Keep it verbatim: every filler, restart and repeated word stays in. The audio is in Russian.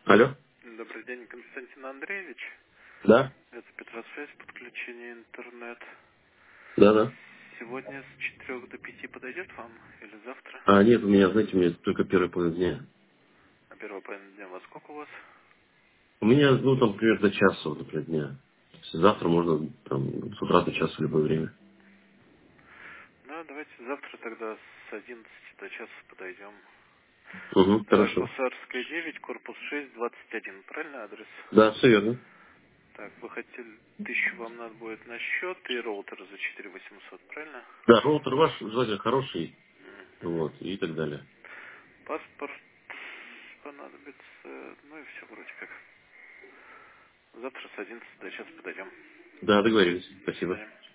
Алло? Добрый день, Константин Андреевич. Да? Это Петросвязь, подключение интернет. Да, да. Сегодня с четырех до пяти подойдет вам или завтра? А, нет, у меня, знаете, у меня только первый половина дня. На первого половину дня во сколько у вас? У меня, ну, там, примерно до часа, вот, например, дня. Завтра можно, там, с утра до часа в любое время. Да, давайте завтра тогда с одиннадцати до часа подойдем. Угу, Это хорошо. Гусарская девять, корпус шесть, двадцать один. Правильный адрес? Да, все верно. Так, вы хотели, тысячу вам надо будет на счет и роутер за четыре восемьсот, правильно? Да, роутер ваш, желательно, хороший, Мгм. вот, и так далее. Паспорт понадобится, ну и все вроде как. Завтра с одиннадцати до часа подойдем. Да, договорились. До Спасибо. свидания.